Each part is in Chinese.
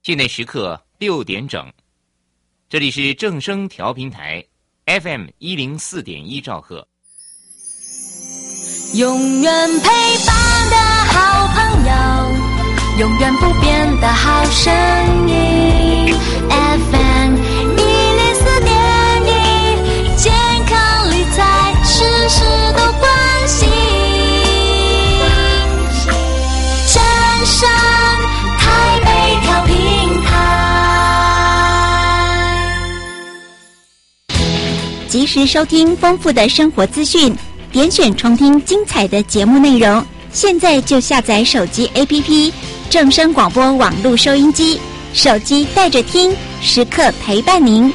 现在时刻6点整，这里是正声调频台 FM 104.1兆赫。 永远陪伴的好朋友，永远不变的好声音 FM 104.1，健康理财事事都关心，正声台北调频台， 及时收听丰富的生活资讯，点选重听精彩的节目内容，现在就下载手机 APP 正声广播网络收音机，手机带着听，时刻陪伴您。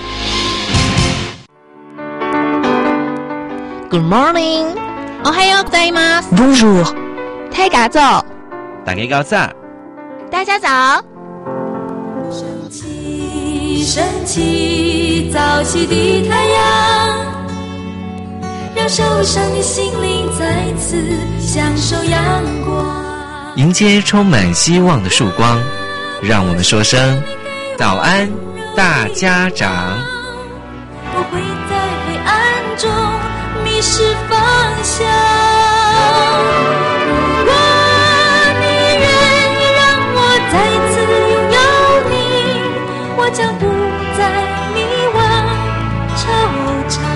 Good morning， おはようございます。 Bonjour， 大家早， 大家早， 大家早。 升起，升起，早起的太阳，让受伤的心灵再次享受阳光， 迎接充满希望的曙光，让我们说声早安大家长。 不会在黑暗中迷失方向，如果你愿意让我再次拥有你，我将不再迷惘惆怅。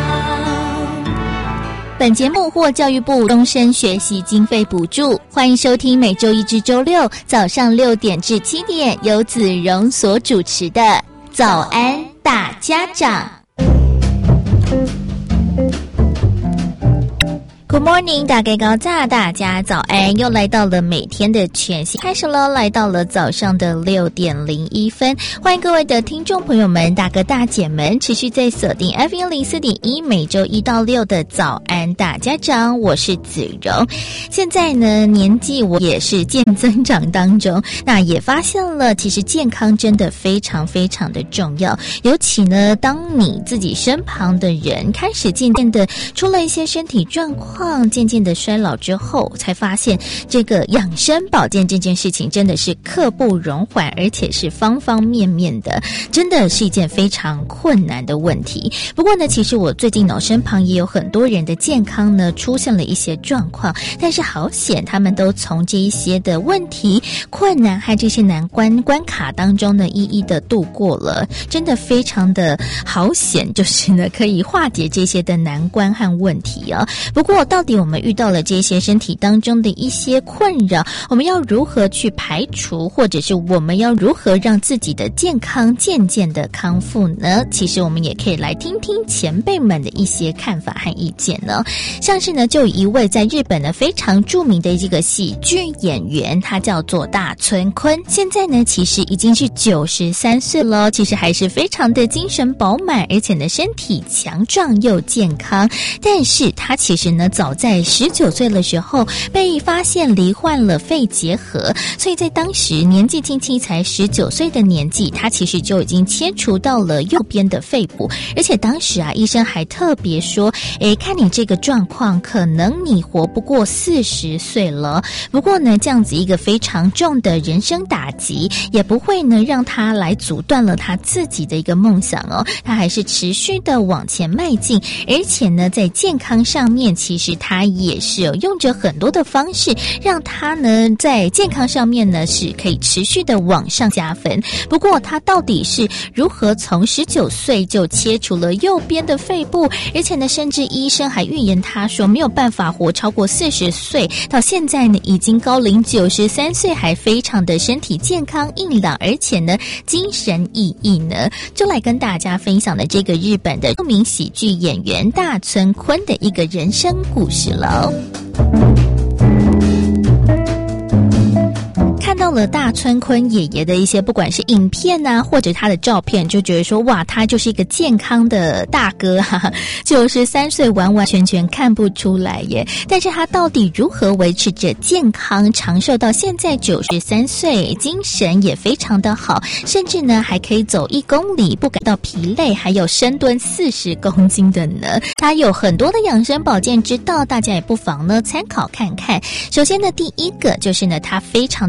本节目获教育部终身学习经费补助，欢迎收听每周一至周六早上6点至7点由子荣所主持的早安大家长。Good morning， 大家早，大家早安！又来到了每天的全新开始了，来到了早上的6点01分，欢迎各位的听众朋友们、大哥大姐们，持续在锁定 F104.1，每周1到6的早安大家长，我是子荣。现在呢，年纪我也是渐增长当中，那也发现了，其实健康真的非常非常的重要，尤其呢，当你自己身旁的人开始渐渐的出了一些身体状况，渐渐的衰老之后，才发现这个养生保健这件事情真的是刻不容缓，而且是方方面面的，真的是一件非常困难的问题。不过呢，其实我最近身旁也有很多人的健康呢出现了一些状况，但是好险他们都从这一些的问题、困难和这些难关卡当中呢一一的度过了，真的非常的好险，就是呢可以化解这些的难关和问题啊。不过到底我们遇到了这些身体当中的一些困扰，我们要如何去排除，或者是我们要如何让自己的健康渐渐的康复呢？其实我们也可以来听听前辈们的一些看法和意见呢。像是呢，就有一位在日本呢非常著名的这个喜剧演员，他叫做大村坤，现在呢其实已经是93岁了，其实还是非常的精神饱满，而且呢身体强壮又健康。但是他其实呢早在19岁的时候被发现罹患了肺结核，所以在当时年纪轻轻才19岁的年纪，他其实就已经切除到了右边的肺部，而且当时啊医生还特别说，看你这个状况可能你活不过40岁了。不过呢这样子一个非常重的人生打击也不会呢让他来阻断了他自己的一个梦想哦，他还是持续的往前迈进，而且呢在健康上面其实他也是用着很多的方式让他呢在健康上面呢是可以持续的往上加分。不过他到底是如何从19岁就切除了右边的肺部，而且呢甚至医生还预言他说没有办法活超过40岁，到现在呢已经高龄93岁，还非常的身体健康硬朗，而且呢精神奕奕呢，就来跟大家分享的这个日本的著名喜剧演员大村坤的一个人生故事了。看到了大村坤爷爷的一些不管是影片啊或者他的照片，就觉得说哇他就是一个健康的大哥啊，93岁完完全全看不出来耶。但是他到底如何维持着健康长寿到现在93岁，精神也非常的好，甚至呢还可以走1公里不感到疲累，还有深蹲40公斤的呢？他有很多的养生保健之道，大家也不妨呢参考看看。首先呢第一个就是呢他非常的认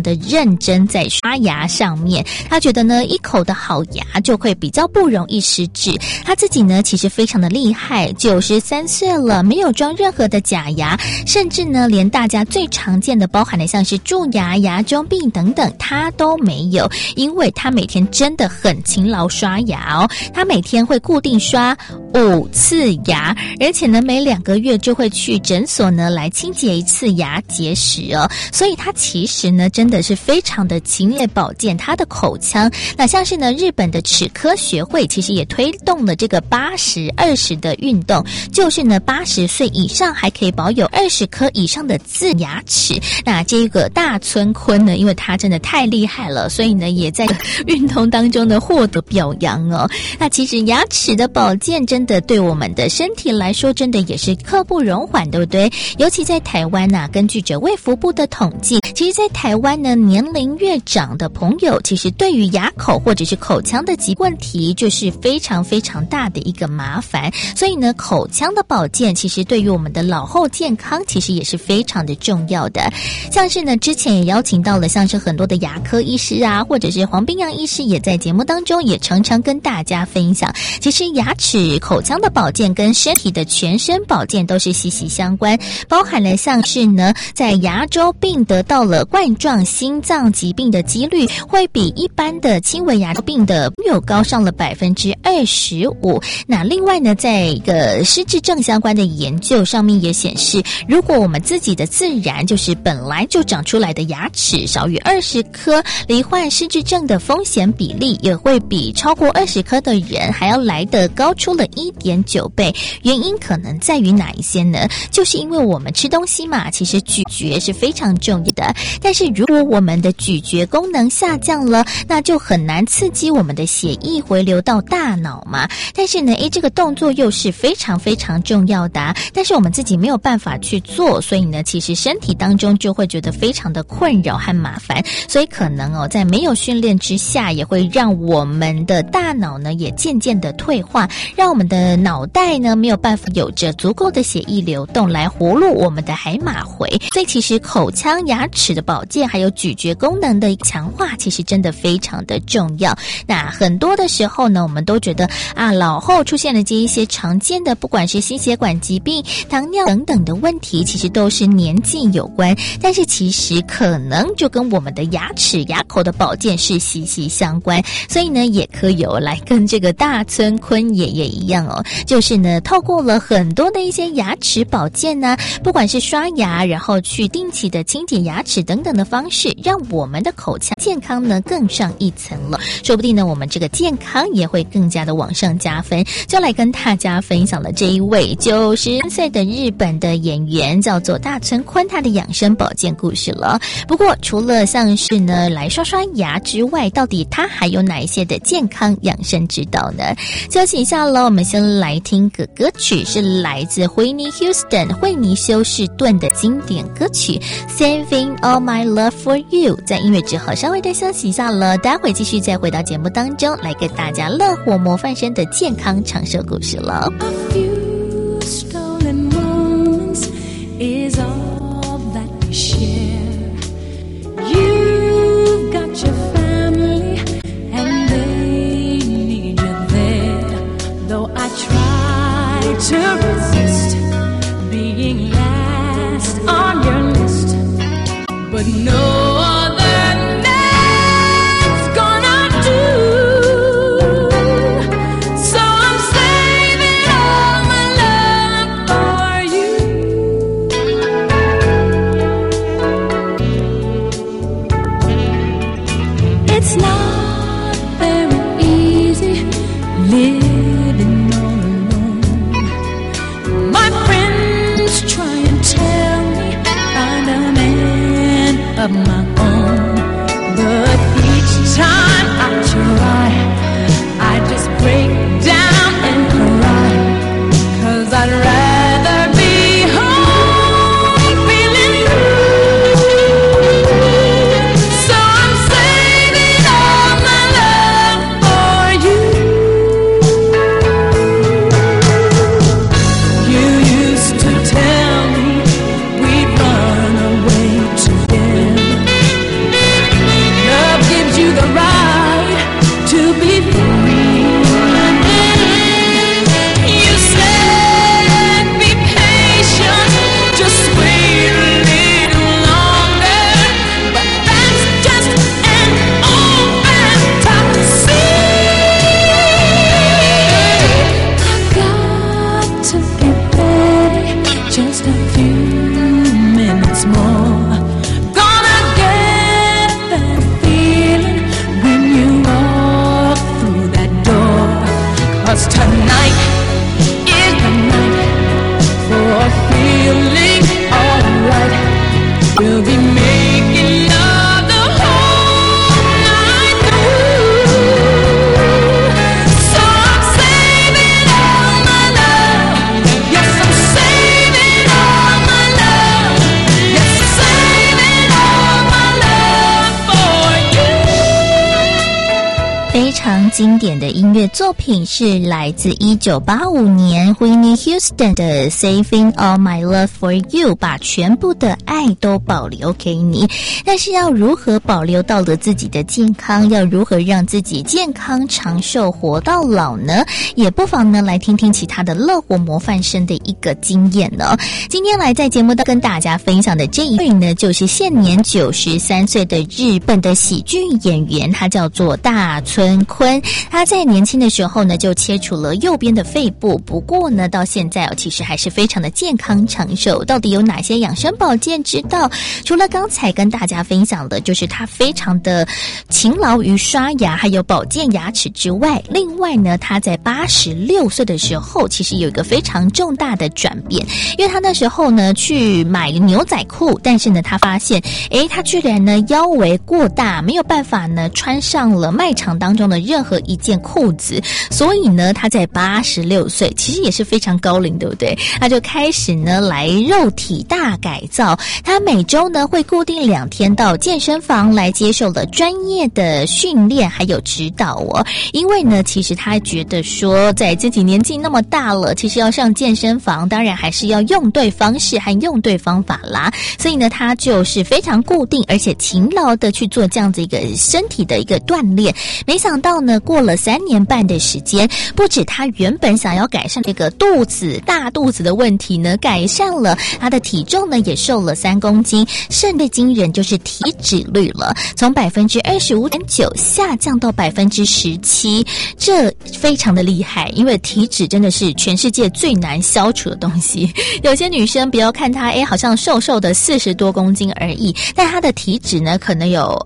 认真在刷牙上面。他觉得呢，一口的好牙就会比较不容易失智。他自己呢，其实非常的厉害，93岁了，没有装任何的假牙，甚至呢，连大家最常见的包含的像是蛀牙、牙周病等等，他都没有，因为他每天真的很勤劳刷牙哦，他每天会固定刷5次牙，而且呢，每2个月就会去诊所呢来清洁一次牙结石哦，所以他其实呢，真的是非常的勤练保健他的口腔。那像是呢，日本的齿科学会其实也推动了这个80-20的运动，就是呢80岁以上还可以保有20颗以上的自牙齿。那这个大村坤呢，因为他真的太厉害了，所以呢也在运动当中呢获得表扬哦。那其实牙齿的保健真的对我们的身体来说，真的也是刻不容缓，对不对？尤其在台湾啊，根据着卫福部的统计，其实在台湾呢，年龄越长的朋友，其实对于牙口或者是口腔的疾问题，就是非常非常大的一个麻烦。所以呢，口腔的保健其实对于我们的老后健康，其实也是非常的重要的。像是呢，之前也邀请到了像是很多的牙科医师啊，或者是黄彬洋医师，也在节目当中也常常跟大家分享，其实牙齿、口腔的保健跟身体的全身保健都是息息相关，包含了像是呢，在牙周病得到了冠状心脏疾病的几率，会比一般的轻微牙周病的有高上了25%。那另外呢，在一个失智症相关的研究上面也显示，如果我们自己的自然就是本来就长出来的牙齿少于20颗，罹患失智症的风险比例也会比超过20颗的人还要来得高出了1.9倍。原因可能在于哪一些呢？就是因为我们吃东西嘛，其实咀嚼是非常重要的，但是如果我们的咀嚼功能下降了，那就很难刺激我们的血液回流到大脑嘛。但是呢，这个动作又是非常非常重要的但是我们自己没有办法去做，所以呢，其实身体当中就会觉得非常的困扰和麻烦，所以可能在没有训练之下，也会让我们的大脑呢也渐渐的退化，让我们的脑袋呢没有办法有着足够的血液流动来活络我们的海马回。所以其实口腔牙齿的保健还有咀嚼功能的强化，其实真的非常的重要。那很多的时候呢，我们都觉得老后出现了这一些常见的不管是心血管疾病、糖尿等等的问题，其实都是年纪有关，但是其实可能就跟我们的牙齿牙口的保健是息息相关。所以呢，也可以来跟这个大村坤爷爷一样就是呢，透过了很多的一些牙齿保健不管是刷牙，然后去定期的清洁牙齿等等的方式，让我们的口腔健康呢更上一层了。说不定呢，我们这个健康也会更加的往上加分。就来跟大家分享了这一位93岁的日本的演员，叫做大村坤，他的养生保健故事了。不过除了像是呢来刷刷牙之外，到底他还有哪一些的健康养生之道呢？休息一下了，我们先来听个歌曲，是来自惠妮 Houston 惠妮休士顿的经典歌曲 Saving All My Love For You。 在音乐之后稍微的休息一下了，待会继续再回到节目当中来给大家乐活模范生的健康长寿故事了。 A few stolen moments is all that we share. You've got your family and they need you there. Though I try to resist being last on your list, but no other name's gonna do. So I'm saving all my love for you. 非常经典的音乐作品是来自1985年 Whitney Houston 的 Saving All My Love For You， 把全部的爱都保留给你。但是要如何保留到了自己的健康，要如何让自己健康长寿活到老呢？也不妨呢来听听其他的乐活模范生的一个经验呢。今天来在节目当中跟大家分享的这一位呢，就是现年93岁的日本的喜剧演员，他叫做大村坤。他在年轻的时候呢就切除了右边的肺部，不过呢到现在其实还是非常的健康长寿。到底有哪些养生保健之道？除了刚才跟大家分享的就是他非常的勤劳于刷牙还有保健牙齿之外，另外呢他在86岁的时候其实有一个非常重大的转变。因为他那时候呢去买牛仔裤，但是呢他发现他居然呢腰围过大，没有办法呢穿上了卖场当中的任何一件裤子，所以呢他在86岁其实也是非常高龄，对不对？他就开始呢来肉体大改造，他每周呢会固定2天到健身房来接受了专业的训练还有指导哦。因为呢其实他觉得说在自己年纪那么大了，其实要上健身房当然还是要用对方式和用对方法啦，所以呢他就是非常固定而且勤劳的去做这样子一个身体的一个锻炼。没想到呢过了3年半的时间，不止他原本想要改善这个大肚子的问题呢改善了，他的体重呢也瘦了3公斤，甚至惊人就是体脂率了，从 25.9% 下降到 17%， 这非常的厉害。因为体脂真的是全世界最难消除的东西。有些女生不要看她好像瘦瘦的40多公斤而已，但她的体脂呢可能有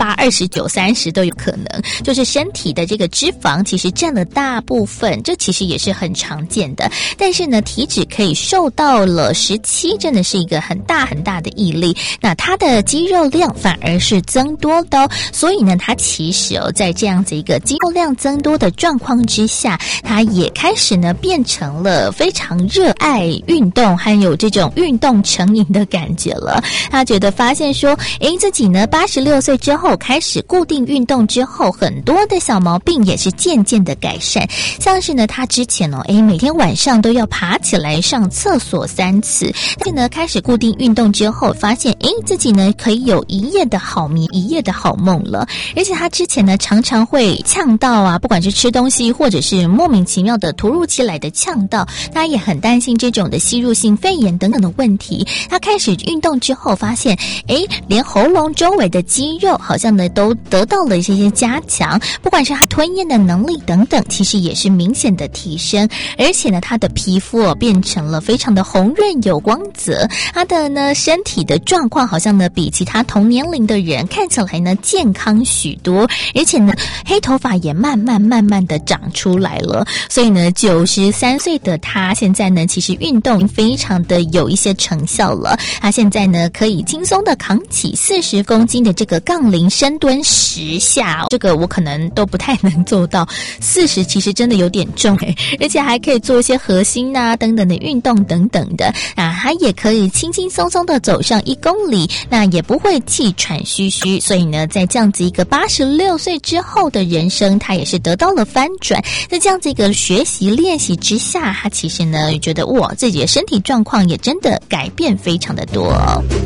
28、29、30都有可能，就是身体的这个脂肪其实占了大部分，这其实也是很常见的。但是呢体脂可以瘦到了17，真的是一个很大很大的毅力。那她的肌肉量反而是增多的哦，所以呢她其实在这样子一个肌肉量增多的状况之下，她也开始呢变成了非常热爱运动还有这种运动成瘾的感觉了。她觉得发现说自己呢86岁之后开始固定运动之后，很多的小毛病也是渐渐的改善。像是呢她之前每天晚上都要爬起来上厕所3次，但是呢开始固定运动之后发现自己呢可以有一夜的好眠一夜的好梦了。而且她之前呢常常会呛到啊，不管是吃东西或者是莫名其妙的突如其来的呛到，她也很担心这种的吸入性肺炎等等的问题。她开始运动之后发现连喉咙周围的肌肉好像呢都得到了一些加强，不管是她吞咽的能力等等其实也是明显的提升。而且呢她的皮肤变成了非常的红润有光泽，她的呢身体的状况好像呢比其他同年龄的人看起来呢健康许多，而且呢黑头发也慢慢的长出来了。所以呢93岁的她现在呢其实运动非常的有一些成效了。她现在呢可以轻松的扛起40公斤的这个杠铃深蹲10下，这个我可能都不太能做到，40其实真的有点重而且还可以做一些核心啊等等的运动等等的她也可以轻轻松松的走上1公里，那也不会气喘吁吁。所以呢在这样子一个86岁之后的人生，她也是得到了翻转。在这样子一个学习练习之下，她其实呢觉得自己的身体状况也真的改变非常的多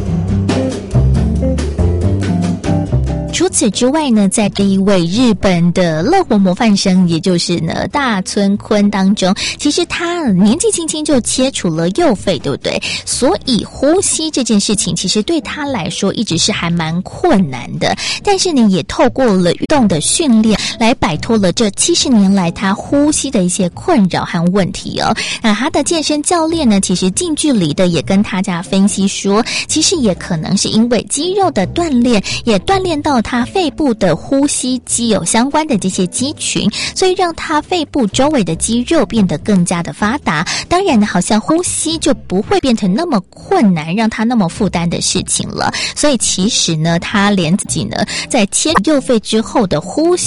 除此之外呢，在这一位日本的乐活模范生，也就是呢大村坤当中，其实他年纪轻轻就切除了右肺，对不对？所以呼吸这件事情其实对他来说一直是还蛮困难的，但是呢也透过了运动的训练来摆脱了这70年来他呼吸的一些困扰和问题哦。那他的健身教练呢，其实近距离的也跟大家分析说，其实也可能是因为肌肉的锻炼，也锻炼到他肺部的呼吸肌有相关的这些肌群，所以让他肺部周围的肌肉变得更加的发达。当然呢，好像呼吸就不会变成那么困难，让他那么负担的事情了。所以其实呢，他连自己呢在切右肺之后的呼吸也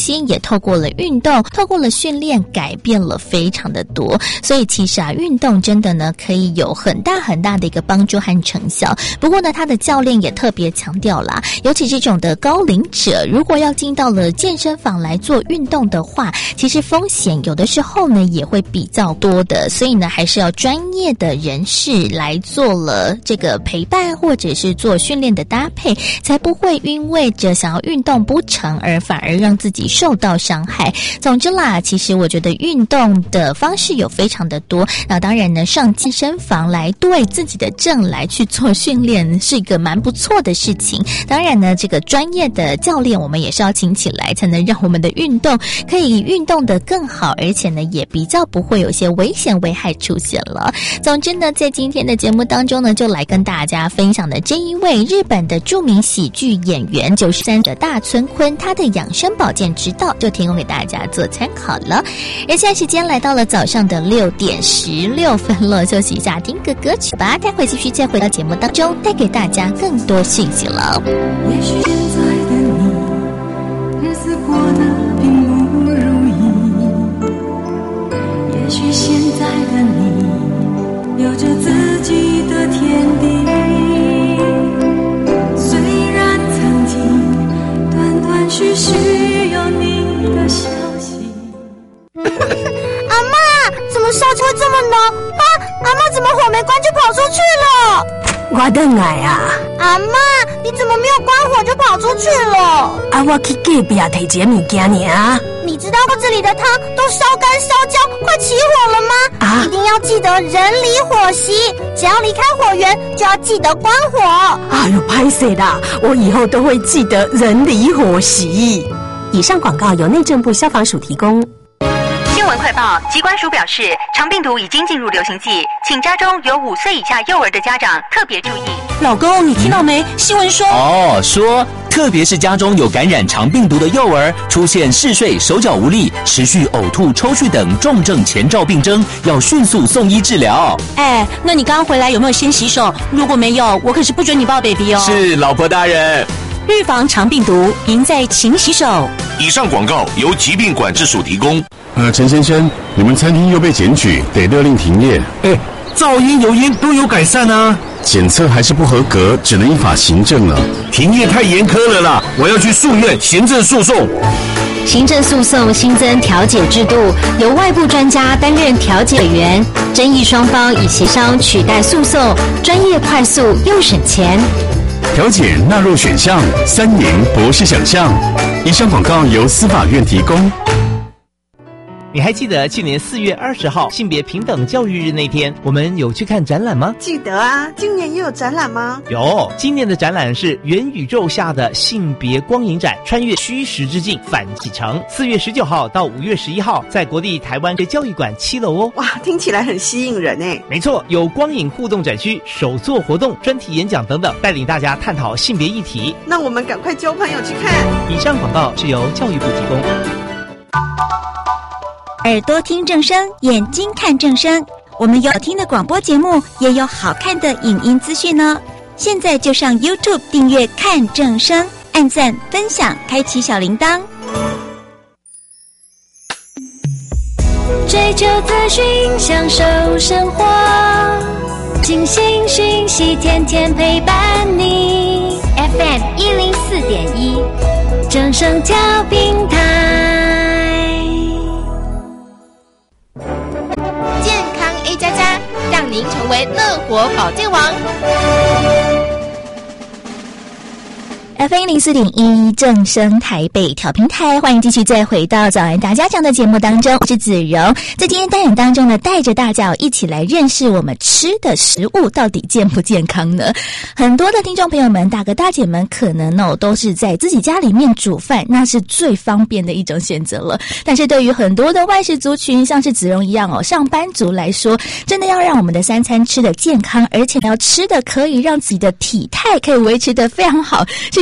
透过了运动，透过了训练改变了非常的多。所以其实运动真的呢可以有很大很大的一个帮助和成效。不过呢他的教练也特别强调啦，尤其这种的高龄者如果要进到了健身房来做运动的话，其实风险有的时候呢也会比较多的，所以呢还是要专业的人士来做了这个陪伴或者是做训练的搭配，才不会因为着想要运动不成而反而让自己受到伤害。总之啦，其实我觉得运动的方式有非常的多，那当然呢上健身房来对自己的正来去做训练是一个蛮不错的事情。当然呢这个专业的教练我们也是要请起来，才能让我们的运动可以运动得更好，而且呢也比较不会有一些危险危害出现了。总之呢在今天的节目当中呢，就来跟大家分享的这一位日本的著名喜剧演员93的大村坤，他的养生保健之道就提供给大家做参考了。而现在时间来到了早上的6点16分了，休息一下听个歌曲吧，待会继续再回到节目当中带给大家更多讯息了。 也许现在的你日子过得并不如意，也许现在的你有着自己的天地，虽然曾经断断续续有你的消息。 阿嬷，怎么烧车这么浓啊？阿嬷怎么火没关就跑出去了？ 我回来啊！ 阿嬷，你怎么没有关火就跑出去了？ 啊，我去隔壁提一个物件尔。 你知道这里的汤都烧干烧焦，快起火了吗？ 啊！ 一定要记得人离火熄，只要离开火源就要记得关火。 哎呦，拍谁啦！我以后都会记得人离火熄。以上广告由内政部消防署提供。 新闻快报，疾管署表示，肠病毒已经进入流行季，请家中有5岁以下幼儿的家长特别注意。 老公，你听到没？新闻说说特别是家中有感染肠病毒的幼儿，出现嗜睡、手脚无力、持续呕吐、抽搐等重症前兆病征，要迅速送医治疗。 那你刚刚回来有没有先洗手？如果没有，我可是不准你抱 baby 哦。 是，老婆大人。 预防肠病毒，赢在勤洗手。 以上广告由疾病管制署提供。 陈先生，你们餐厅又被检举，得勒令停业。 噪音、油烟都有改善啊。 检测还是不合格，只能依法行政了。 停业太严苛了啦，我要去诉愿行政诉讼。 行政诉讼新增调解制度，由外部专家担任调解委员，争议双方以协商取代诉讼，专业快速又省钱。 调解纳入选项，3年不是想象。以上广告由司法院提供。 你还记得去年4月20号性别平等教育日那天，我们有去看展览吗？ 记得啊，今年也有展览吗？ 有，今年的展览是元宇宙下的性别光影展，穿越虚实之境反启程。4月19号到5月11号，在国立台湾教育馆7楼哦。 哇，听起来很吸引人诶。 没错，有光影互动展区、手作活动、专题演讲等等，带领大家探讨性别议题。 那我们赶快交朋友去看。 以上广告是由教育部提供。 耳朵听正声，眼睛看正声。我们有好听的广播节目，也有好看的影音资讯哦。现在就上 YouTube 订阅看正声，按赞、分享，开启小铃铛。 追求资讯，享受生活，精新讯息，天天陪伴你。FM 104.1，正声调频台。 让您成为乐活保健王。 FM 104.1正声台北调频台，欢迎继续再回到早安大家长的节目当中，我是子荣。在今天单元当中呢，带着大家一起来认识我们吃的食物到底健不健康呢？很多的听众朋友们、大哥大姐们可能都是在自己家里面煮饭，那是最方便的一种选择了。但是对于很多的外食族群，像是子荣一样上班族来说，真的要让我们的3餐吃得健康，而且要吃的可以让自己的体态可以维持得非常好，是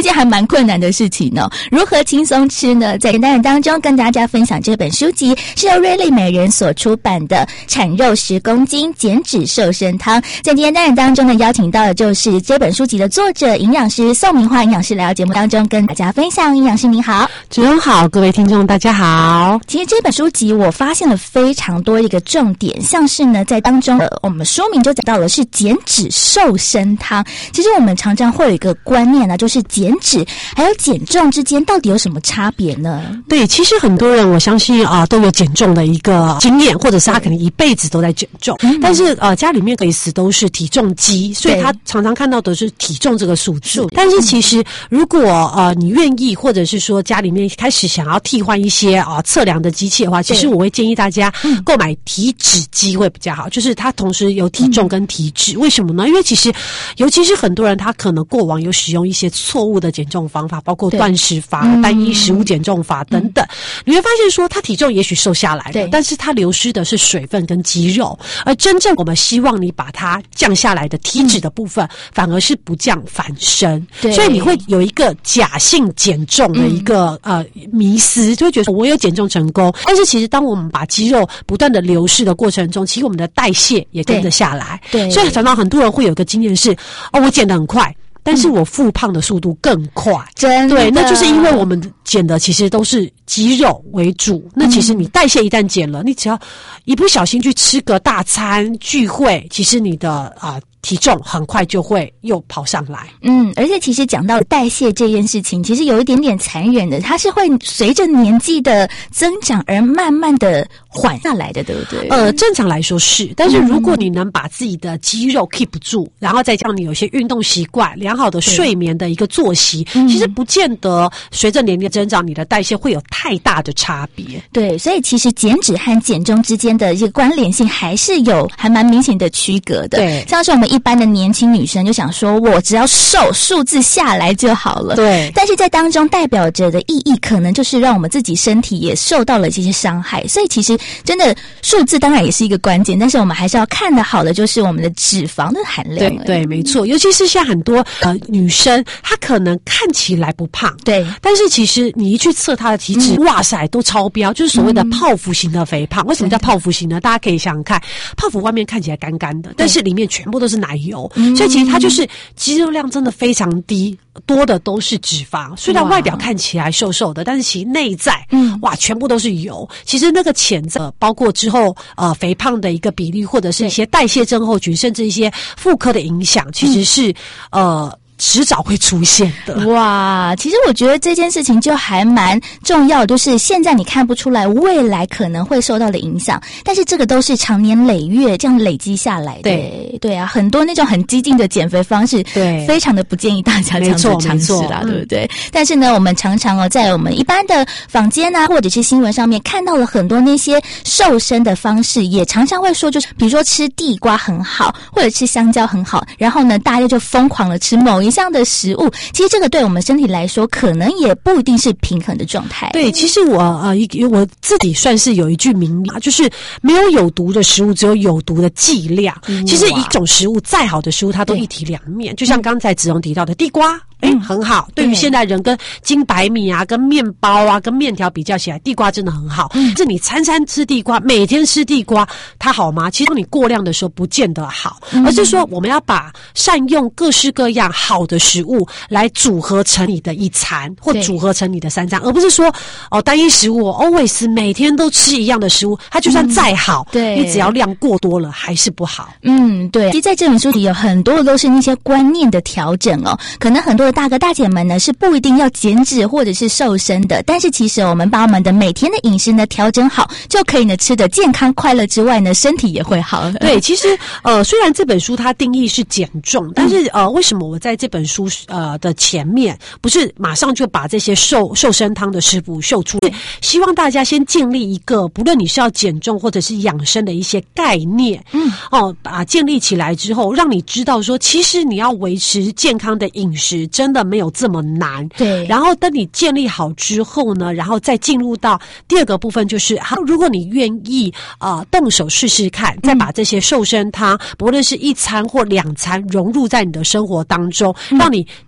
件还蛮困难的事情呢。如何轻松吃呢？在单元当中跟大家分享这本书籍，是由瑞丽美人所出版的《产肉10公斤减脂瘦身汤》。在今天单元当中呢，邀请到的就是这本书籍的作者营养师宋明华营养师来到节目当中跟大家分享。营养师您好。 主持人好，各位听众大家好。 其实这本书籍我发现了非常多一个重点，像是呢在当中我们说明就讲到了是减脂瘦身汤。其实我们常常会有一个观念呢，就是减脂还有减重之间到底有什么差别呢？ 对，其实很多人我相信都有减重的一个经验，或者是他可能一辈子都在减重，但是家里面随时都是体重机，所以他常常看到的是体重这个数字。但是其实如果你愿意，或者是说家里面开始想要替换一些测量的机器的话，其实我会建议大家购买体脂机会比较好，就是它同时有体重跟体脂。为什么呢？因为其实尤其是很多人他可能过往有使用一些错误的减重方法，包括断食法、单一食物减重法等等，你会发现说他体重也许瘦下来了，但是他流失的是水分跟肌肉，而真正我们希望你把它降下来的体脂的部分反而是不降反升，所以你会有一个假性减重的一个迷思，就会觉得我有减重成功，但是其实当我们把肌肉不断的流失的过程中，其实我们的代谢也跟着下来。所以常常很多人会有一个经验是我减得很快，但是我复胖的速度更快。真的，对，那就是因为我们减的其实都是肌肉为主，那其实你代谢一旦减了，你只要一不小心去吃个大餐聚会，其实你的体重很快就会又跑上来。 而且其实讲到代谢这件事情，其实有一点点残忍的，它是会随着年纪的增长而慢慢的缓下来的，对不对？ 正常来说是，但是如果你能把自己的肌肉 keep 住，然后再加上你有些运动习惯、良好的睡眠的一个作息，其实不见得随着年龄增长，你的代谢会有太大的差别。 对，所以其实减脂和减重之间的一个关联性还是有还蛮明显的区隔的。对，像是我们一般的年轻女生就想说我只要瘦，数字下来就好了。对，但是在当中代表着的意义可能就是让我们自己身体也受到了这些伤害，所以其实真的数字当然也是一个关键，但是我们还是要看得好的就是我们的脂肪的含量。 对，没错，尤其是像很多女生，她可能看起来不胖，对，但是其实你一去测她的体脂，哇塞，都超标，就是所谓的泡芙型的肥胖。为什么叫泡芙型呢？大家可以想想看，泡芙外面看起来干干的，但是里面全部都是奶油，所以其实它就是肌肉量真的非常低，多的都是脂肪。虽然外表看起来瘦瘦的，但是其实内在哇全部都是油。其实那个潜在包括之后肥胖的一个比例，或者是一些代谢症候群，甚至一些妇科的影响，其实是迟早会出现的。 哇，其实我觉得这件事情就还蛮重要，就是现在你看不出来未来可能会受到的影响，但是这个都是长年累月这样累积下来的。对啊，很多那种很激进的减肥方式，对，非常的不建议大家这样子尝试啦，对不对？但是呢，我们常常在我们一般的坊间啊，或者是新闻上面看到了很多那些瘦身的方式，也常常会说，就是比如说吃地瓜很好，或者吃香蕉很好，然后呢，大家就疯狂的吃某一项的食物，其实这个对我们身体来说可能也不一定是平衡的状态。 对，其实我自己算是有一句名言，就是没有有毒的食物，只有有毒的剂量。其实一种食物再好的食物，它都一体两面，就像刚才子荣提到的地瓜。很好，对于现代人跟精白米啊、跟面包啊、跟面条比较起来，地瓜真的很好。是你餐餐吃地瓜，每天吃地瓜，它好吗？其实当你过量的时候不见得好，而是说我们要把善用各式各样好的食物来组合成你的一餐，或组合成你的3餐，而不是说单一食物always 每天都吃一样的食物，它就算再好，你只要量过多了还是不好。 对。其实在这本书里有很多的都是那些观念的调整可能很多的大哥大姐们呢是不一定要减脂或者是瘦身的，但是其实我们把我们的每天的饮食呢调整好，就可以呢吃得健康快乐之外呢，身体也会好。 对，其实虽然这本书它定义是减重，但是为什么我在这本书的前面不是马上就把这些瘦身汤的食谱秀出来，希望大家先建立一个不论你是要减重或者是养生的一些概念，把建立起来之后，让你知道说其实你要维持健康的饮食真的没有这么难。对，然后等你建立好之后呢，然后再进入到第二个部分，就是好，如果你愿意动手试试看，再把这些瘦身汤不论是1餐或2餐融入在你的生活当中，让你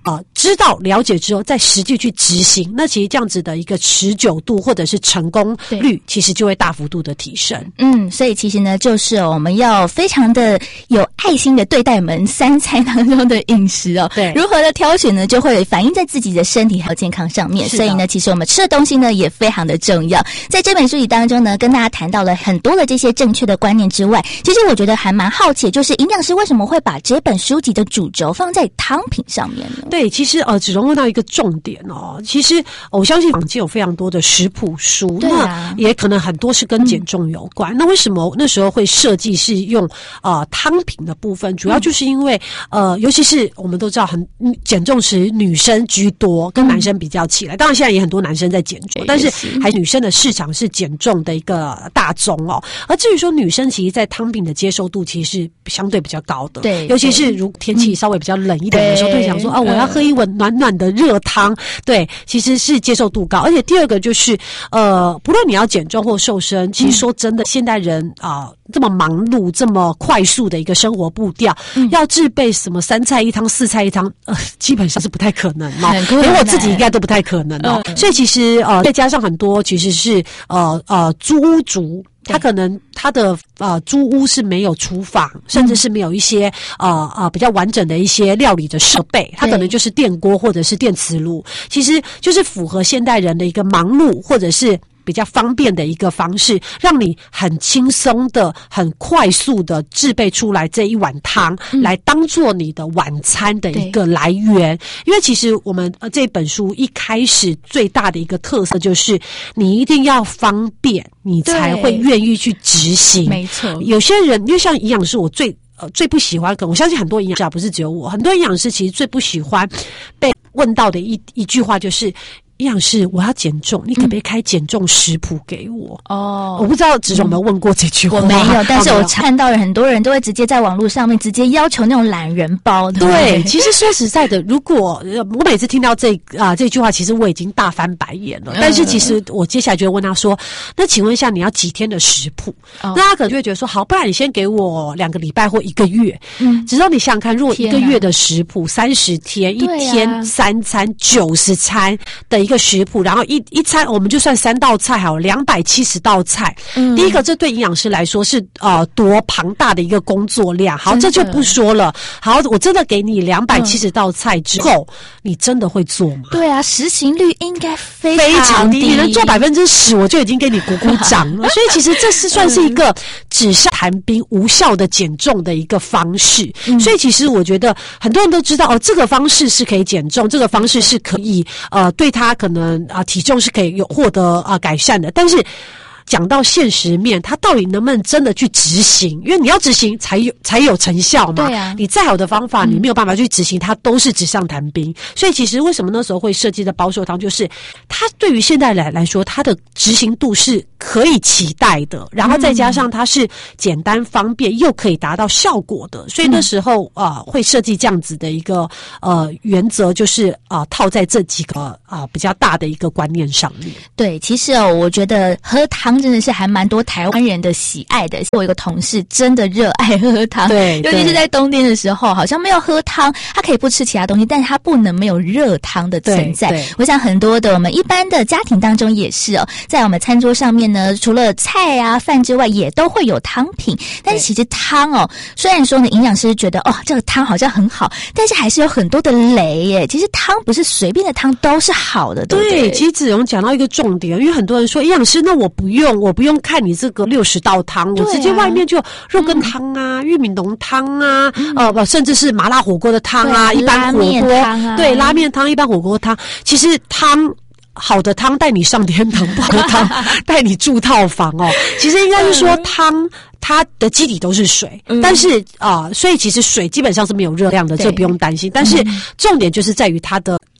知道了解之后再实际去执行，那其实这样子的一个持久度或者是成功率其实就会大幅度的提升。 所以其实呢就是我们要非常的有爱心的对待我们3餐当中的饮食对，如何的挑选呢就会反映在自己的身体还有健康上面，所以呢其实我们吃的东西呢也非常的重要。在这本书里当中呢跟大家谈到了很多的这些正确的观念之外，其实我觉得还蛮好奇，就是营养师为什么会把这本书籍的主轴放在汤品上面呢？ 对，其实子荣问到一个重点其实我相信坊间有非常多的食谱书，那也可能很多是跟减重有关。那为什么那时候会设计是用汤品的部分？主要就是因为尤其是我们都知道减重时女生居多，跟男生比较起来，当然现在也很多男生在减重，但是还女生的市场是减重的一个大宗而至于说女生其实在汤品的接受度其实是相对比较高的，对，尤其是如天气稍微比较冷一点的时候，会想说我要喝一碗暖暖的热汤，对，其实是接受度高。而且第二个就是不论你要减重或瘦身，其实说真的现代人这么忙碌这么快速的一个生活步调，要制备什么3菜1汤4菜1汤基本上是不太可能连我自己应该都不太可能所以其实再加上很多其实是租屋族，他可能他的租屋是没有厨房，甚至是没有一些比较完整的一些料理的设备，他可能就是电锅或者是电磁炉，其实就是符合现代人的一个忙碌或者是比较方便的一个方式，让你很轻松的很快速的制备出来这一碗汤来当做你的晚餐的一个来源。因为其实我们这本书一开始最大的一个特色就是你一定要方便你才会愿意去执行。没错，有些人因为像营养师我最不喜欢，我相信很多营养师不是只有我，很多营养师其实最不喜欢被问到的一句话就是营养师，我要减重，你可不可以开减重食谱给我？我不知道子荣有没有问过这句话。 我没有，但是我看到了很多人都会直接在网络上面直接要求那种懒人包。 对，其实说实在的，如果我每次听到这句话，其实我已经大翻白眼了。但是其实我接下来就会问他说，那请问一下你要几天的食谱？那他可能就会觉得说，好，不然你先给我2个礼拜或1个月。只要你想想看，如果1个月的食谱30天，一天3餐90餐的一个食谱，然后一餐我们就算3道菜好，270道菜。第一个，这对营养师来说是多庞大的一个工作量。好，这就不说了。好，我真的给你270道菜之后，你真的会做吗？ 对啊，实行率应该非常低，你能做10%，我就已经给你鼓掌了。所以其实这是算是一个纸上谈兵、无效的减重的一个方式。所以其实我觉得很多人都知道这个方式是可以减重，这个方式是可以对他可能体重是可以有获得改善的，但是讲到现实面，他到底能不能真的去执行？因为你要执行才有成效嘛。对啊，你再好的方法，你没有办法去执行，它都是纸上谈兵。所以其实为什么那时候会设计的保守汤，就是它对于现代人来说，它的执行度是可以期待的，然后再加上它是简单方便又可以达到效果的。所以那时候会设计这样子的一个原则，就是套在这几个比较大的一个观念上面。 对，其实我觉得喝汤真的是还蛮多台湾人的喜爱的。我有一个同事真的热爱喝汤，对，尤其是在冬天的时候，好像没有喝汤，他可以不吃其他东西，但是他不能没有热汤的存在。我想很多的我们一般的家庭当中也是在我们餐桌上面呢，除了菜啊饭之外，也都会有汤品。但是其实汤虽然说呢，营养师觉得这个汤好像很好，但是还是有很多的雷耶。其实汤不是随便的汤都是好的，对不对？ 其实子荣讲到一个重点，因为很多人说营养师，那我不用看你这个60道汤，我直接外面就肉羹汤啊、玉米浓汤啊，甚至是麻辣火锅的汤啊，一般火锅对拉面汤、一般火锅汤，其实汤。好的汤带你上天堂，不好的汤带你住套房其实应该是说汤它的基底都是水，但是所以其实水基本上是没有热量的，这不用担心。但是重点就是在于它的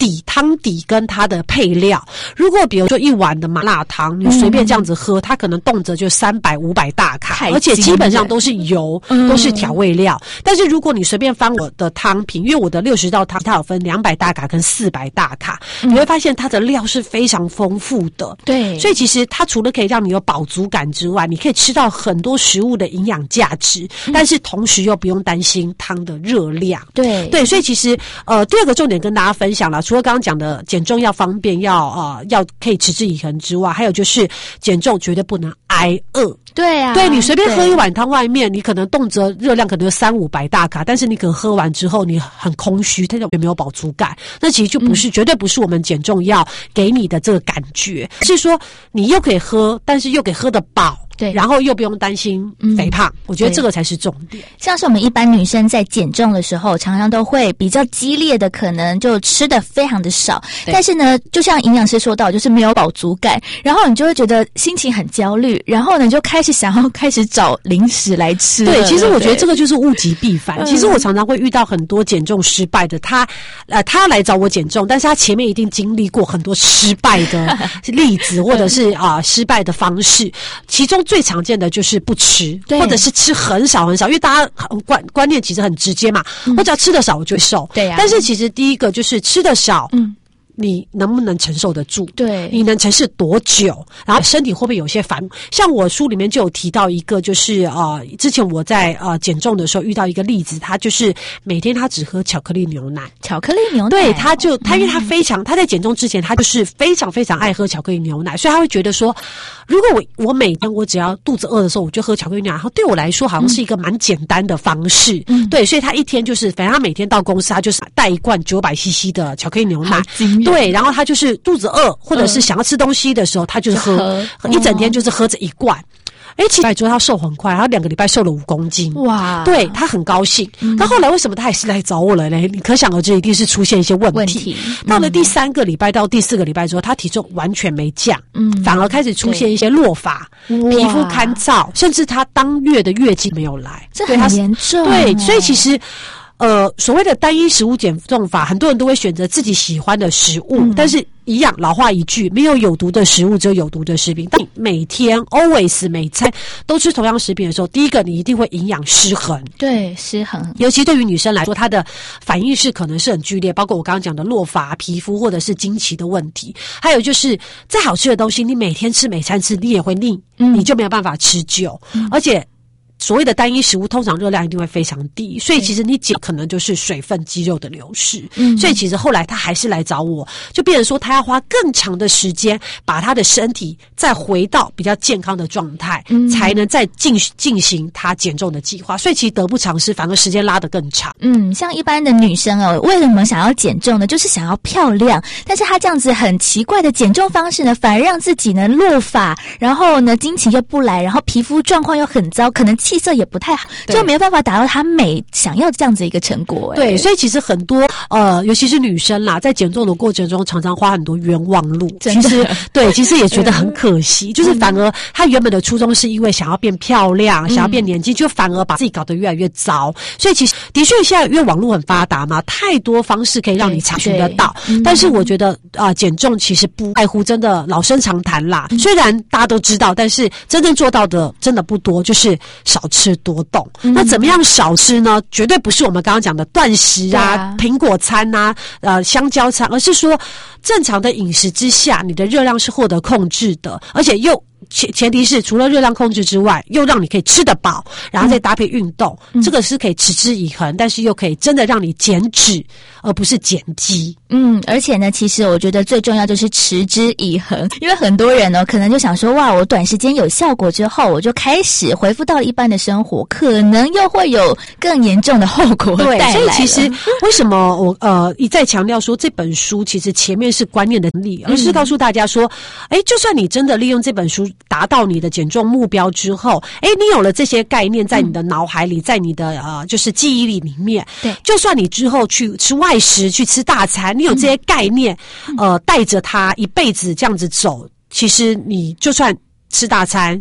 汤底跟它的配料。如果比如说一碗的麻辣汤，你随便这样子喝，它可能动辄就300、500大卡，而且基本上都是油，都是调味料。但是如果你随便翻我的汤品，因为我的60道汤它有分200大卡跟400大卡，你会发现它的料是非常丰富的。 对， 所以其实它除了可以让你有饱足感之外，你可以吃到很多食物的营养价值，但是同时又不用担心汤的热量。对，所以其实第二个重点跟大家分享了，除了刚刚讲的减重要方便，要可以持之以恒之外，还有就是减重绝对不能挨饿。 对啊， 对，你随便喝一碗汤，外面你可能动辄热量可能有300-500大卡，但是你可能喝完之后你很空虚，它就没有饱足感，那其实就不是绝对不是我们减重要给你的这个感觉，是说你又可以喝，但是又可以喝得饱。对，然后又不用担心肥胖，我觉得这个才是重点。 像是我们一般女生在减重的时候，常常都会比较激烈的，可能就吃的非常的少，但是呢，就像营养师说到，就是没有饱足感，然后你就会觉得心情很焦虑，然后呢，就开始找零食来吃。 对，其实我觉得这个就是物极必反。其实我常常会遇到很多减重失败的，他要来找我减重，但是他前面一定经历过很多失败的例子，或者是失败的方式，其中最常见的就是不吃，或者是吃很少很少，因为大家观念其实很直接嘛，我只要吃得少我就会瘦。对呀，但是其实第一个就是吃得少，你能不能承受得住？对，你能承受多久？然后身体会不会有些反应？像我书里面就有提到一个，就是之前我在减重的时候遇到一个例子，他就是每天他只喝巧克力牛奶。 巧克力牛奶， 对，他因为他在减重之前，他就是非常非常爱喝巧克力牛奶，所以他会觉得说，如果我每天我只要肚子饿的时候，我就喝巧克力牛奶，然后对我来说好像是一个蛮简单的方式。对，所以他一天就是，反正他每天到公司，他就是带一罐900cc 的巧克力牛奶。对，然后他就是肚子饿或者是想要吃东西的时候，他就是喝一整天，就是喝着一罐。其实之后他瘦很快，他2个礼拜瘦了5公斤。哇！对，他很高兴。但后来为什么他还是来找我了呢？你可想而知，一定是出现一些问题。到了第3个礼拜到第4个礼拜之后，他体重完全没降，反而开始出现一些落发、皮肤干燥，甚至他当月的月经没有来， 这很严重。 对，所以其实。所谓的单一食物减重法，很多人都会选择自己喜欢的食物，但是一样老话一句，没有有毒的食物，只有有毒的食品。当你每天 always 每餐都吃同样食品的时候，第一个你一定会营养失衡。 对，失衡。 尤其对于女生来说，她的反应可能是很剧烈，包括我刚刚讲的落发、皮肤或者是经期的问题。还有就是再好吃的东西，你每天吃每餐吃，你也会腻，你就没有办法持久，而且。所谓的单一食物通常热量一定会非常低，所以其实你减可能就是水分、肌肉的流失。所以其实后来他还是来找我，就变成说他要花更长的时间把他的身体再回到比较健康的状态，才能再进行他减重的计划。所以其实得不偿失，反而时间拉得更长。 像一般的女生为什么想要减重呢？就是想要漂亮，但是她这样子很奇怪的减重方式呢，反而让自己呢落发，然后呢经期又不来，然后皮肤状况又很糟，可能气色也不太好，就没有办法达到她想要这样子一个成果。 对，所以其实很多尤其是女生啦，在减重的过程中，常常花很多冤枉路。其实也觉得很可惜，就是反而她原本的初衷是因为想要变漂亮，想要变年轻，就反而把自己搞得越来越糟。所以其实的确现在因为网络很发达嘛，太多方式可以让你查询得到。但是我觉得减重其实不外乎真的老生常谈啦。虽然大家都知道，但是真正做到的真的不多，就是少吃多动。那怎么样少吃呢？绝对不是我们刚刚讲的断食啊、苹果餐啊、香蕉餐，而是说正常的饮食之下，你的热量是获得控制的，而且又前提是除了热量控制之外，又让你可以吃得饱，然后再搭配运动，这个是可以持之以恒，但是又可以真的让你减脂，而不是减肌。 而且呢，其实我觉得最重要就是持之以恒，因为很多人呢可能就想说，哇，我短时间有效果之后，我就开始恢复到了一般的生活，可能又会有更严重的后果带来了。 所以其实为什么我一再强调说这本书其实前面是观念的能力，而是告诉大家说，就算你真的利用这本书达到你的减重目标之后，你有了这些概念在你的脑海里，在你的就是记忆力里面，对，就算你之后去吃外食，去吃大餐，你有这些概念，带着它一辈子这样子走，其实你就算吃大餐，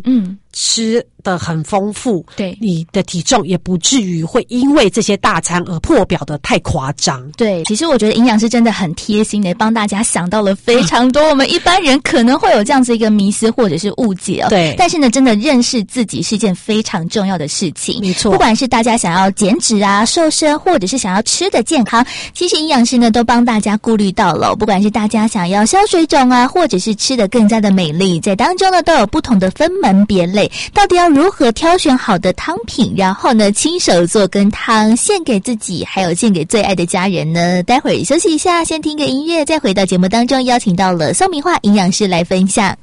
吃的很丰富， 对， 你的体重也不至于会因为这些大餐而破表的太夸张。 对，其实我觉得营养师真的很贴心的帮大家想到了非常多我们一般人可能会有这样子一个迷思或者是误解哦。 对， 但是呢，真的认识自己是一件非常重要的事情。 没错， 不管是大家想要减脂啊、瘦身，或者是想要吃的健康，其实营养师呢都帮大家顾虑到了。不管是大家想要消水肿啊，或者是吃得更加的美丽，在当中呢都有不同的分门别类。到底要如何挑选好的汤品，然后呢亲手做羹汤献给自己，还有献给最爱的家人呢？待会儿休息一下，先听个音乐，再回到节目当中，邀请到了宋明化营养师来分享。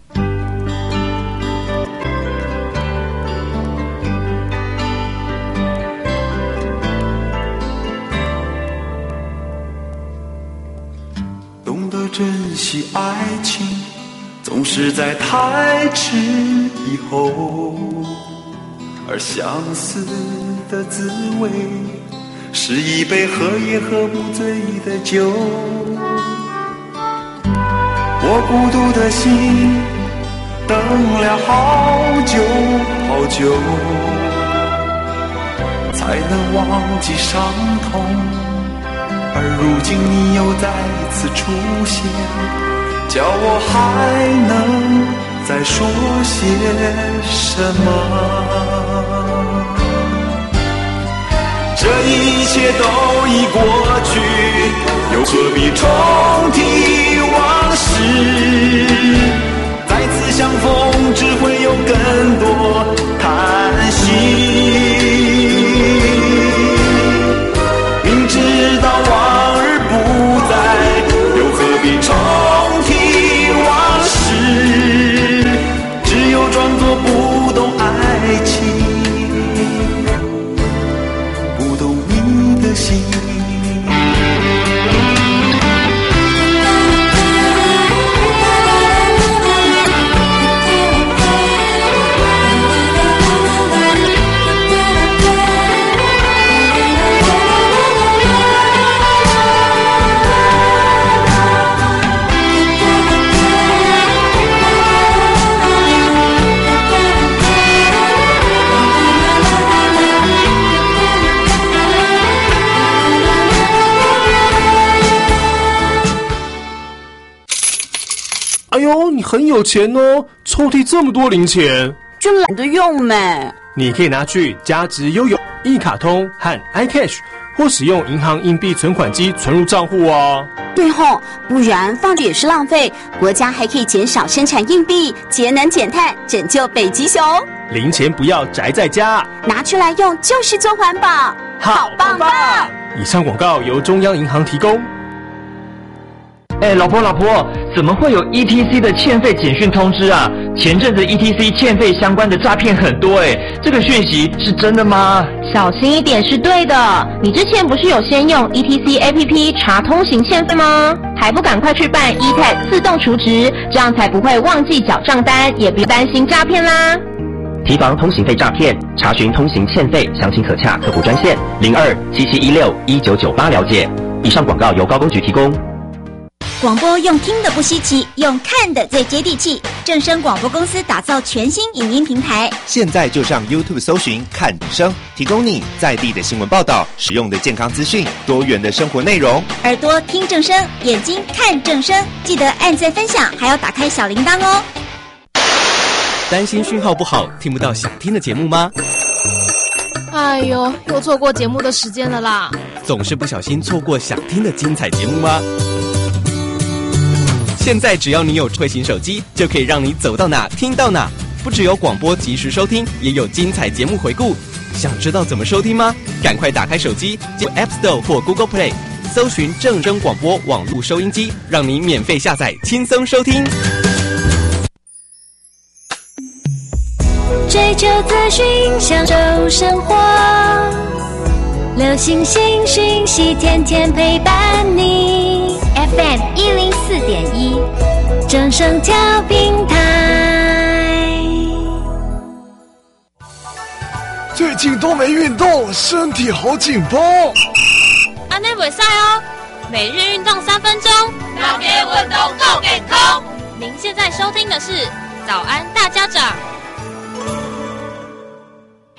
懂得珍惜爱情，总是在太迟以后，而相思的滋味是一杯喝也喝不醉的酒。我孤独的心等了好久好久，才能忘记伤痛，而如今你又再次出现，叫我还能再说些什么？这一切都已过去，又何必重提往事？再次相逢，只会有更多叹息。明知道往日不再，又何必重提往事？只有装作不懂爱情，不懂你的心。 哎呦，你很有钱哦，抽屉这么多零钱， 就懒得用呗。 你可以拿去价值悠游、一卡通和 iCash， 或使用银行硬币存款机存入账户啊。 对吼，不然放着也是浪费。国家还可以减少生产硬币，节能减碳，拯救北极熊。 零钱不要宅在家， 拿出来用就是做环保，好棒棒！ 以上广告由中央银行提供。 老婆，怎么会有 ETC 的欠费简讯通知啊？前阵子 ETC 欠费相关的诈骗很多这个讯息是真的吗？ 小心一点是对的。你之前不是有先用 ETC APP 查通行欠费吗？还不赶快去办 eTag 自动储值，这样才不会忘记缴账单，也不担心诈骗啦。 提防通行费诈骗，查询通行欠费，详情可洽客服专线0277161998了解。以上广告由高工局提供。 广播用听的不稀奇，用看的最接地气。正声广播公司打造全新影音平台， 现在就上 YouTube 搜寻看正声，提供你在地的新闻报道、实用的健康资讯、多元的生活内容。 耳朵听正声，眼睛看正声，记得按赞分享，还要打开小铃铛哦。 担心讯号不好，听不到想听的节目吗？ 哎呦，又错过节目的时间了啦！ 总是不小心错过想听的精彩节目吗？现在只要你有智慧型手机，就可以让你走到哪听到哪。不只有广播及时收听，也有精彩节目回顾。想知道怎么收听吗？赶快打开手机，进 App Store 或 Google Play， 搜寻正声广播网络收音机，让你免费下载，轻松收听。 追求资讯，享受生活，流行新讯息，天天陪伴你。FM 104.1，正声调频台。 最近都没运动，身体好紧绷。 安内袂使哦，每日运动3分钟，让给运动够健康。您现在收听的是早安大家长。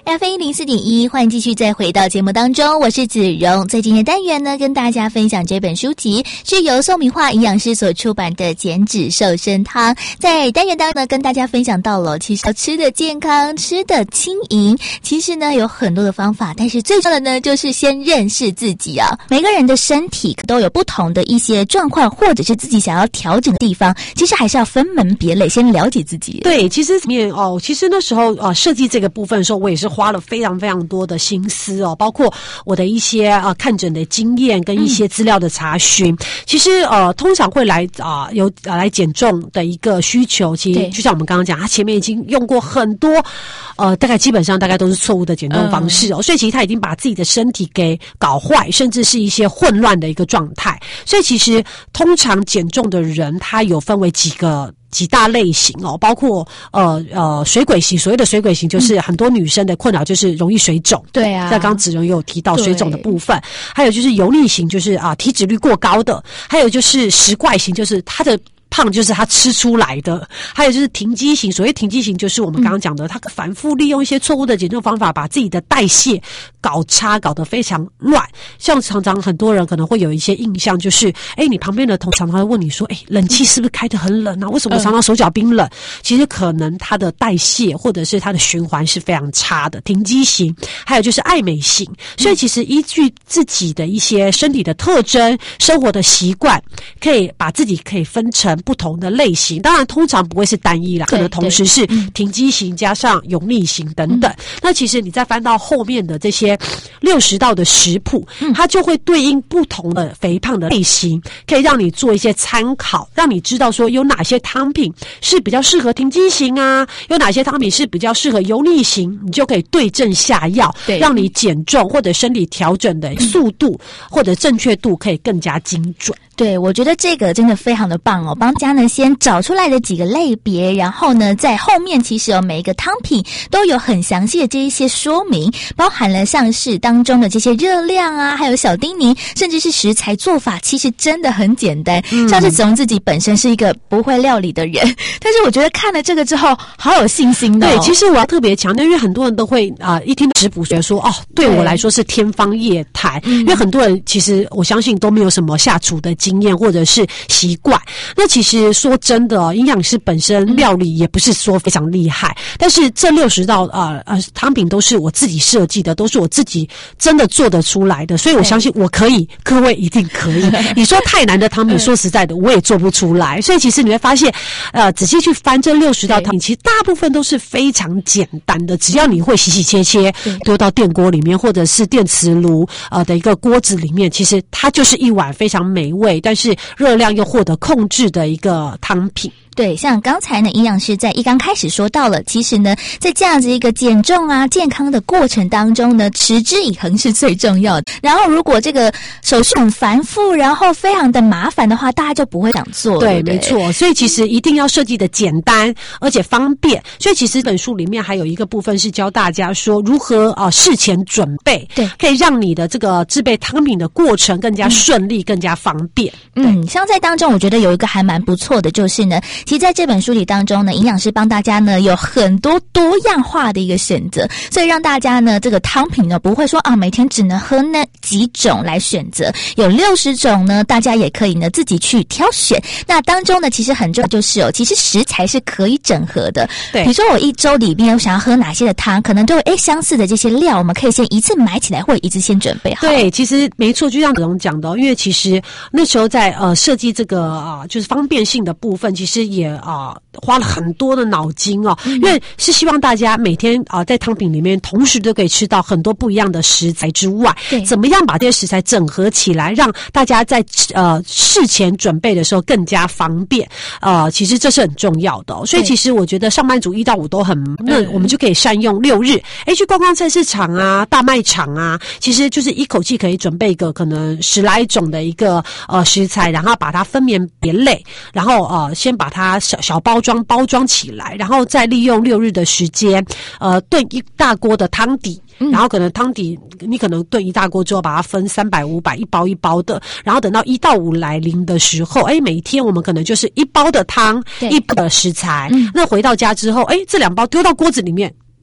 FM104.1，欢迎继续再回到节目当中，我是子荣。在今天单元呢，跟大家分享这本书籍是由宋明化营养师所出版的《减脂瘦身汤》。在单元当中呢，跟大家分享到了，其实要吃的健康，吃的轻盈，其实呢有很多的方法，但是最重要的呢，就是先认识自己啊。每个人的身体都有不同的一些状况，或者是自己想要调整的地方，其实还是要分门别类，先了解自己。 对，其实其实那时候设计这个部分的时候，我也是花了非常非常多的心思哦，包括我的一些看诊的经验跟一些资料的查询。其实通常会来来减重的一个需求，其实就像我们刚刚讲，他前面已经用过很多基本上都是错误的减重方式哦，所以其实他已经把自己的身体给搞坏，甚至是一些混乱的一个状态。所以其实通常减重的人，他有分为几大类型哦，包括水鬼型。所谓的水鬼型，就是很多女生的困扰就是容易水肿。对啊，在刚刚子荣也有提到水肿的部分，还有就是油腻型，就是体脂率过高的，还有就是食怪型，就是他的胖就是他吃出来的，还有就是停机型。所谓停机型，就是我们刚刚讲的，他反复利用一些错误的减重方法，把自己的代谢搞差，搞得非常乱。像常常很多人可能会有一些印象，就是你旁边的同常常会问你说，冷气是不是开得很冷啊？为什么常常手脚冰冷？其实可能他的代谢或者是他的循环是非常差的。停机型，还有就是爱美型。所以其实依据自己的一些身体的特征、生活的习惯，可以把自己可以分成不同的类型，当然通常不会是单一啦，可能同时是停机型加上油腻型等等。那其实你再翻到后面的这些60道的食谱，它就会对应不同的肥胖的类型，可以让你做一些参考，让你知道说有哪些汤品是比较适合停机型啊，有哪些汤品是比较适合油腻型，你就可以对症下药，让你减重或者身体调整的速度或者正确度可以更加精准。 对，我觉得这个真的非常的棒哦，帮大家呢先找出来的几个类别，然后呢在后面其实每一个汤品都有很详细的这一些说明，包含了像是当中的这些热量啊，还有小叮咛，甚至是食材做法，其实真的很简单。像是子荣自己本身是一个不会料理的人，但是我觉得看了这个之后好有信心的对，其实我要特别强调，因为很多人都会一听到食谱觉得说对我来说是天方夜谭，因为很多人其实我相信都没有什么下厨的经验或者是习惯。那其实说真的营养师本身料理也不是说非常厉害，但是这60道汤品都是我自己设计的，都是我自己真的做得出来的，所以我相信我可以，各位一定可以。你说太难的汤品，说实在的我也做不出来。所以其实你会发现仔细去翻这60道汤品，其实大部分都是非常简单的，只要你会洗洗切切丢到电锅里面或者是电磁炉的一个锅子里面，其实它就是一碗非常美味但是热量又获得控制的一个汤品。 对，像刚才呢，营养师在一刚开始说到了，其实呢，在这样子一个减重啊、健康的过程当中呢，持之以恒是最重要的。然后，如果这个手续很繁复，然后非常的麻烦的话，大家就不会想做。 对，没错。所以其实一定要设计的简单而且方便。所以其实本书里面还有一个部分是教大家说如何事前准备，对，可以让你的这个制备汤品的过程更加顺利、更加方便。 像在当中，我觉得有一个还蛮不错的，就是呢。其实在这本书里当中呢，营养师帮大家呢有很多多样化的一个选择，所以让大家呢这个汤品呢不会说每天只能喝那几种来选择，有60种呢，大家也可以呢自己去挑选。那当中呢其实很重要就是其实食材是可以整合的。对，比如说我一周里面我想要喝哪些的汤，可能都有相似的这些料，我们可以先一次买起来，或者一次先准备好。 对，其实没错，就像子荣讲的因为其实那时候在设计这个就是方便性的部分，其实也花了很多的脑筋因为是希望大家每天在汤品里面同时都可以吃到很多不一样的食材之外，怎么样把这些食材整合起来，让大家在事前准备的时候更加方便其实这是很重要的所以其实我觉得上班族1到5都很那我们就可以善用6日去逛逛菜市场啊、大卖场啊，其实就是一口气可以准备个可能10来种的一个食材，然后把它分门别类，然后先把它小包装起来，然后再利用6日的时间炖一大锅的汤底，然后可能汤底你可能炖一大锅之后把它分300、500一包一包的，然后等到1到5来临的时候每一天我们可能就是1包的汤，1包的食材，那回到家之后这2包丢到锅子里面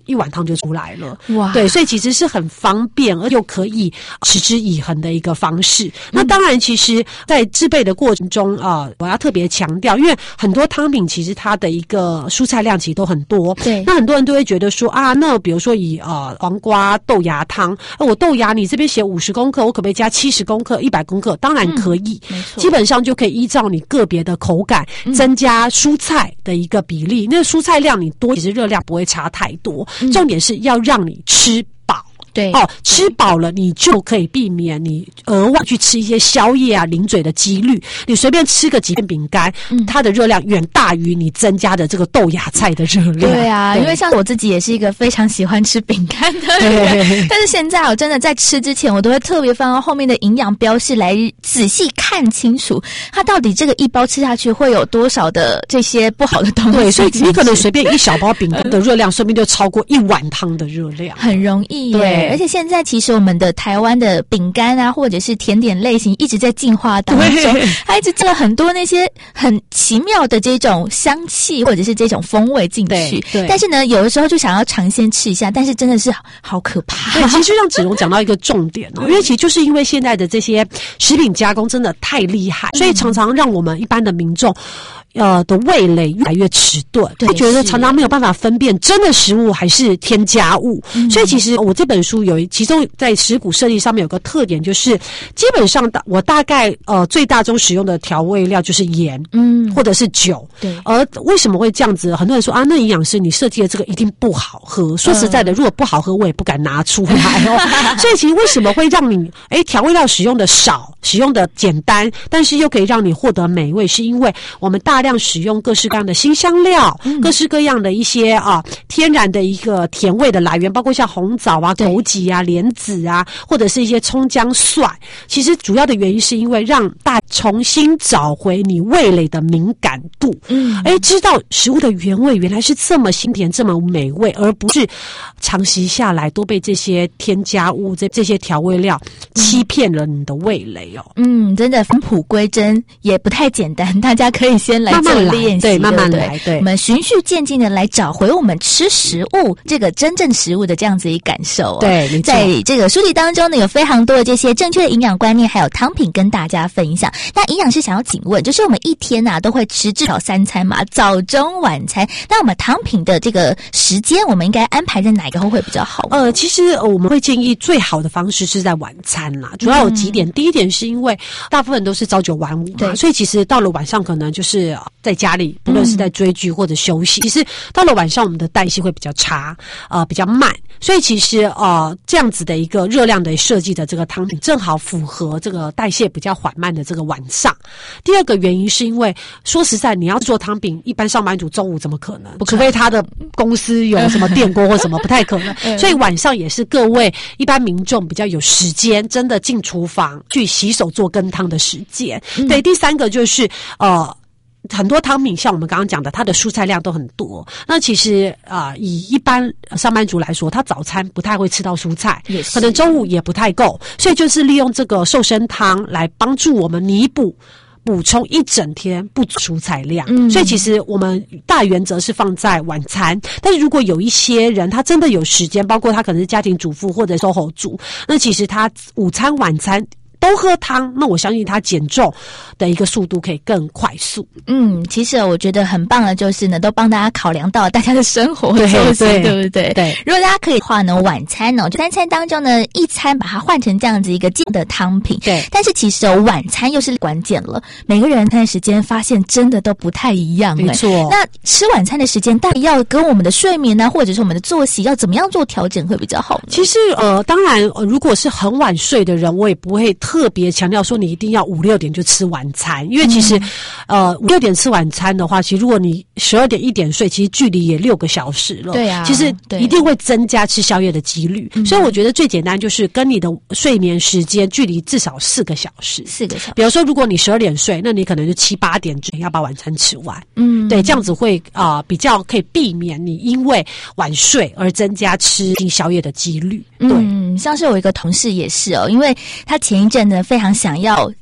一碗汤就出来了。 哇， 对，所以其实是很方便而又可以持之以恒的一个方式。那当然，其实在制备的过程中我要特别强调，因为很多汤品其实它的一个蔬菜量其实都很多。 对， 那很多人都会觉得说那比如说以黄瓜豆芽汤，我豆芽你这边写50公克，我可不可以加70公克、100公克？当然可以， 没错， 基本上就可以依照你个别的口感增加蔬菜的一个比例。那蔬菜量你多，其实热量不会差太多。重点是要让你吃饱。 对吃饱了你就可以避免你额外去吃一些宵夜零嘴的几率。你随便吃个几片饼干，它的热量远大于你增加的这个豆芽菜的热量。 对啊，因为像我自己也是一个非常喜欢吃饼干的人，但是现在我真的在吃之前，我都会特别翻到后面的营养标示来仔细看清楚，它到底这个一包吃下去会有多少的这些不好的东西。 对，所以你可能随便一小包饼干的热量，说不定就超过1碗汤的热量， 很容易耶。对，而且现在其实我们的台湾的饼干啊，或者是甜点类型一直在进化当中，它一直加了很多那些很奇妙的这种香气或者是这种风味进去。 对， 但是呢，有的时候就想要尝鲜吃一下，但是真的是好可怕。 对，其实让子荣讲到一个重点因为其实就是因为现在的这些食品加工真的太厉害，所以常常让我们一般的民众的味蕾越来越迟钝，会觉得常常没有办法分辨真的食物还是添加物。所以其实我这本书其中在食谱设计上面有个特点，就是基本上我大概最大宗使用的调味料就是盐，或者是酒。 对， 而为什么会这样子？很多人说那营养师你设计的这个一定不好喝。说实在的，如果不好喝，我也不敢拿出来所以其实为什么会让你调味料使用的少，使用的简单，但是又可以让你获得美味，是因为我们大量使用各式各样的辛香料，各式各样的一些天然的一个甜味的来源，包括像红枣啊、枸杞啊、莲子啊，或者是一些葱姜蒜。其实主要的原因是因为让大家重新找回你味蕾的敏感度，知道食物的原味原来是这么清甜、这么美味，而不是长期下来都被这些添加物、这些调味料欺骗了你的味蕾真的返璞归真也不太简单，大家可以先来做练习， 对，慢慢来，对， 我们循序渐进的来找回我们吃食物这个真正食物的这样子一感受对， 在这个书籍当中呢，有非常多的这些正确的营养观念，还有汤品跟大家分享。那营养师想要请问，就是我们一天都会吃至少3餐嘛，早中晚餐，那我们汤品的这个时间，我们应该安排在哪个会比较好？ 其实我们会建议最好的方式是在晚餐啦，主要有几点。第一点是因为大部分都是朝9晚5嘛，所以其实到了晚上可能就是在家里，不论是在追剧或者休息，其实到了晚上我们的代谢会比较差，比较慢，所以其实这样子的一个热量的设计的这个汤品，正好符合这个代谢比较缓慢的这个晚上。第二个原因是因为说实在，你要做汤品，一般上班族中午怎么可能？除非他的公司有什么电锅或什么，不太可能。所以晚上也是各位一般民众比较有时间，真的进厨房去洗手做羹汤的时间。对，第三个就是很多汤品像我们刚刚讲的，它的蔬菜量都很多。那其实以一般上班族来说，他早餐不太会吃到蔬菜，可能中午也不太够，所以就是利用这个瘦身汤来帮助我们弥补充一整天不足蔬菜量。所以其实我们大原则是放在晚餐，但是如果有一些人他真的有时间，包括他可能是家庭主妇或者SOHO族，那其实他午餐晚餐都喝汤，那我相信他减重的一个速度可以更快速。 其实我觉得很棒的就是呢，都帮大家考量到大家的生活作息，对不对？ 对。 如果大家可以的话呢，晚餐3餐当中呢，一餐把它换成这样子一个健的汤品。 对。 但是其实晚餐又是关键了，每个人餐的时间发现真的都不太一样。 没错。 那吃晚餐的时间到底要跟我们的睡眠呢，或者是我们的作息要怎么样做调整会比较好呢？ 其实当然如果是很晚睡的人，我也不会特别强调说你一定要5、6点就吃晚餐，因为其实5、6点吃晚餐的话，其实如果你12点1点睡，其实距离也6个小时了。 对啊， 其实一定会增加吃宵夜的几率。所以我觉得最简单就是跟你的睡眠时间距离至少4个小时。 4个小时。 比如说如果你12点睡，那你可能就7、8点就要把晚餐吃完。对，这样子会比较可以避免你因为晚睡而增加吃宵夜的几率。对。 像是我一个同事也是因为他前一阵呢非常想要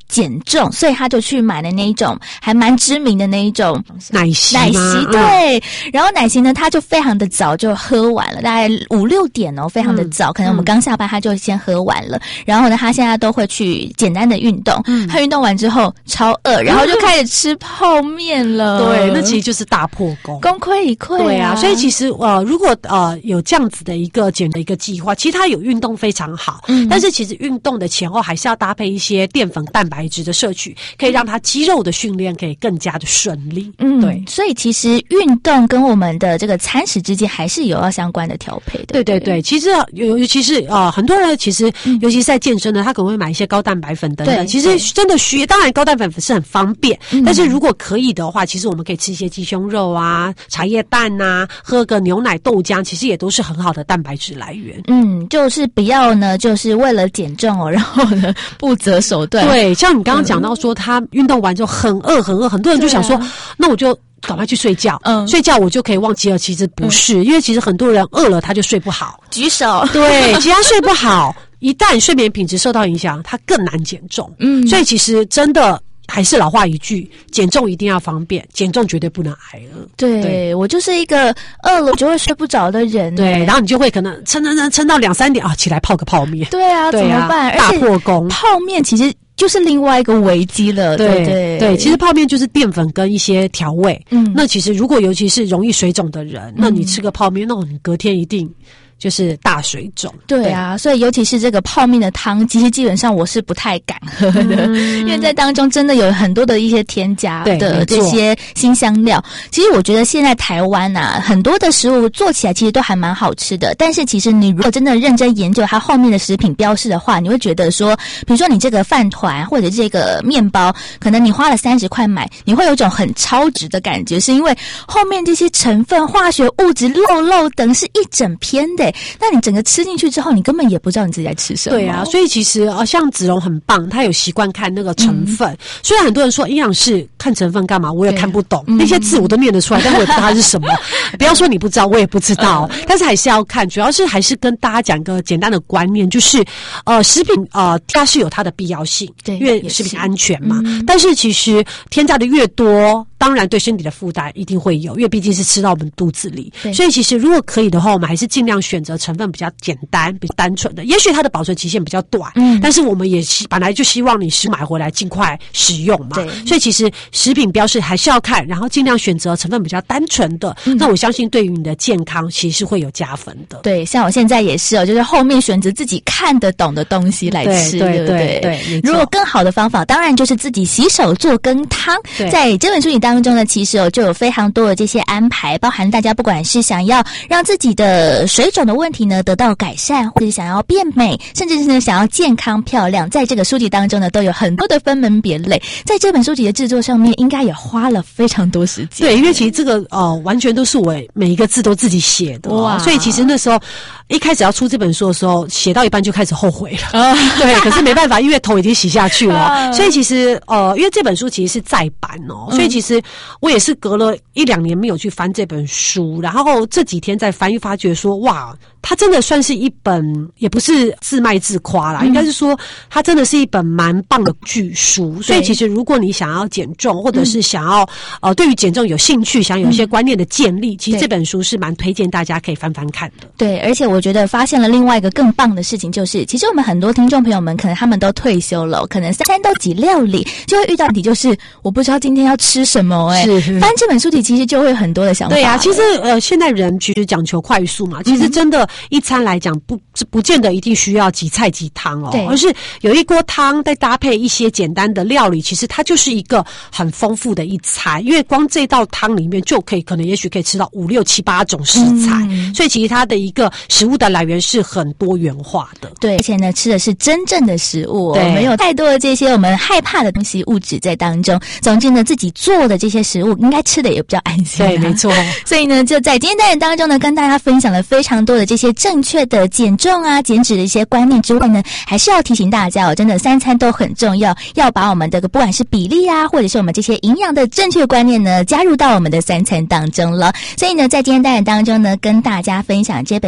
减重，所以他就去买了那一种还蛮知名的那一种奶昔， 对。然后奶昔呢，他就非常的早就喝完了，大概5-6点哦，非常的早，可能我们刚下班他就先喝完了。然后呢，他现在都会去简单的运动，他运动完之后超饿，然后就开始吃泡面了。 对，那其实就是大破功， 功亏一篑。 对啊，所以其实如果有这样子的一个减的一个计划，其实他有运动非常好，但是其实运动的前后还是要搭配一些淀粉、蛋白质的摄取，可以让他肌肉的训练可以更加的顺利。对， 所以其实运动跟我们的这个餐食之间还是有要相关的调配的。 对，其实尤其是很多人其实尤其是在健身的，他可能会买一些高蛋白粉等等。其实真的当然高蛋白粉是很方便，但是如果可以的话，其实我们可以吃一些鸡胸肉啊、茶叶蛋啊，喝个牛奶豆浆，其实也都是很好的蛋白质来源。 就是不要呢，就是为了减重然后呢不择手段。 对，像你刚刚讲到说他运动完之后很饿，很多人就想说，那我就赶快去睡觉，睡觉我就可以忘饥了。其实不是，因为其实很多人饿了他就睡不好。 举手。 对，其实他睡不好，一旦睡眠品质受到影响，他更难减重。所以其实真的还是老话一句，减重一定要方便，减重绝对不能挨饿。 对，我就是一个饿了就会睡不着的人。 对，然后你就会可能撑到2-3点起来泡个泡面。 对啊，怎么办？ 大破功。 泡面其实就是另外一个危机了。 对，其实泡面就是淀粉跟一些调味。那其实如果尤其是容易水肿的人，那你吃个泡面，那你隔天一定就是大水肿。 对啊，所以尤其是这个泡面的汤，其实基本上我是不太敢喝的，因为在当中真的有很多的一些添加的这些辛香料。其实我觉得现在台湾很多的食物做起来其实都还蛮好吃的，但是其实你如果真的认真研究它后面的食品标示的话，你会觉得说，比如说你这个饭团或者这个面包，可能你花了30块买，你会有一种很超值的感觉，是因为后面这些成分、化学物质、肉等是一整篇的。那你整个吃进去之后，你根本也不知道你自己在吃什么。 对啊，所以其实像子荣很棒，他有习惯看那个成分。虽然很多人说营养师看成分干嘛，我也看不懂，那些字我都念得出来，但我也不知道它是什么。不要说你不知道，我也不知道，但是还是要看。主要是还是跟大家讲个简单的观念，就是食品它是有它的必要性，对，因为食品安全嘛。但是其实添加的越多，当然对身体的负担一定会有，因为毕竟是吃到我们肚子里。所以其实如果可以的话，我们还是尽量选择成分比较简单、比较单纯的。也许它的保存期限比较短，但是我们也本来就希望你是买回来尽快使用嘛。所以其实食品标示还是要看，然后尽量选择成分比较单纯的。那我相信对于你的健康其实是会有加分的。 对，像我现在也是就是后面选择自己看得懂的东西来吃，对不对？对。如果更好的方法，当然就是自己洗手做羹汤。在这本书里当中呢，其实就有非常多的这些安排，包含大家不管是想要让自己的水肿的问题呢得到改善，或者想要变美，甚至是呢想要健康漂亮，在这个书籍当中呢都有很多的分门别类。在这本书籍的制作上面，应该也花了非常多时间。 对，因为其实这个完全都是我每一个字都自己写的。哇！所以其实那时候一开始要出这本书的时候，写到一半就开始后悔了。对，可是没办法，因为头已经洗下去了。所以其实因为这本书其实是再版所以其实我也是隔了1-2年没有去翻这本书，然后这几天再翻，又发觉说哇，它真的算是一本，也不是自卖自夸啦，应该是说它真的是一本蛮棒的巨书。所以其实如果你想要减重，或者是想要对于减重有兴趣，想有一些观念的建立，其实这本书是蛮推荐大家可以翻翻看的。 对，而且我觉得发现了另外一个更棒的事情，就是其实我们很多听众朋友们可能他们都退休了，可能3餐都挤料理，就会遇到问题，就是我不知道今天要吃什么。翻这本书题其实就会有很多的想法。 对啊，其实现在人其实讲求快速嘛，其实真的一餐来讲不见得一定需要几菜几汤而是有一锅汤再搭配一些简单的料理，其实它就是一个很丰富的一餐。因为光这道汤里面就可能也许可以吃到5、6、7、8种食材，所以其实它的一个食物的来源是很多元化的。 对，而且呢吃的是真正的食物，没有太多的这些我们害怕的东西物质在当中。总之呢，自己做的这些食物应该吃的也比较安心。 对，没错。 所以呢，就在今天单元当中呢，跟大家分享了非常多的这些正确的减重减脂的一些观念之外呢，还是要提醒大家真的3餐都很重要，要把我们的不管是比例或者是我们这些营养的正确观念呢，加入到我们的3餐当中了。所以呢，在今天单元当中呢，跟大家分享这本书籍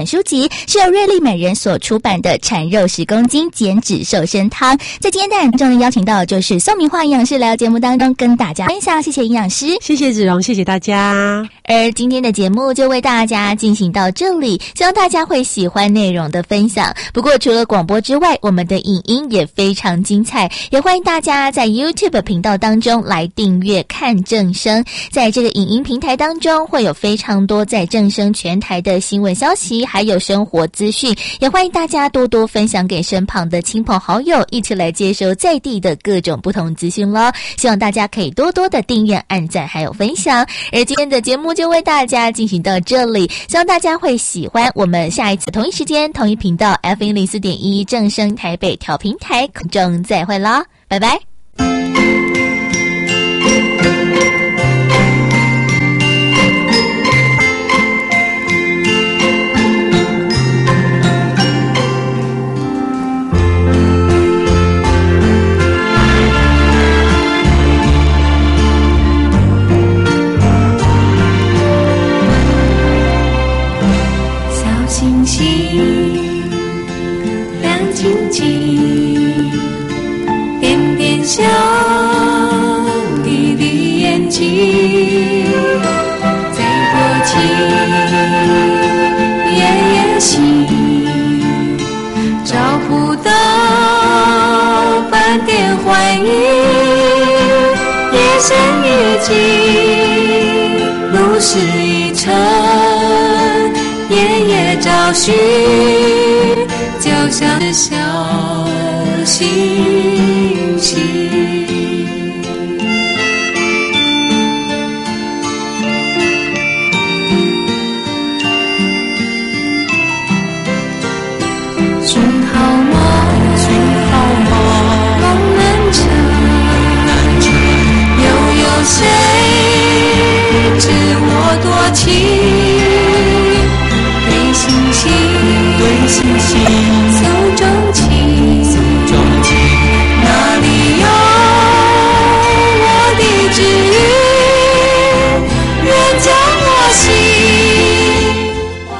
集，是由瑞丽美人所出版的《产肉10公斤减脂瘦身汤》。在今天当中呢，邀请到的就是宋明化营养师来到节目当中跟大家分享，谢谢营养师， 谢谢子荣，谢谢大家。 而今天的节目就为大家进行到这里，希望大家会喜欢内容的分享。不过除了广播之外，我们的影音也非常精彩，也欢迎大家在 YouTube 频道当中来订阅看正声。在这个影音平台当中，会有非常多在正声全台的新闻消息，还有生活资讯，也欢迎大家多多分享给身旁的亲朋好友，一起来接收在地的各种不同资讯咯。希望大家可以多多的订阅、按赞还有分享。而今天的节目就为大家进行到这里，希望大家会喜欢。我们下一次同一时间同一频道 FM04.1 正声台北调频台空中再会啦，拜拜。 星星亮晶晶，点点小滴滴眼睛，在多情夜夜心，找不到半点怀疑，夜深雨静，路是一程，夜夜找寻，就像是小星星。寻好梦，梦难成，又有谁知我多情？对星星诉衷情，哪里有我的指引，愿将我心。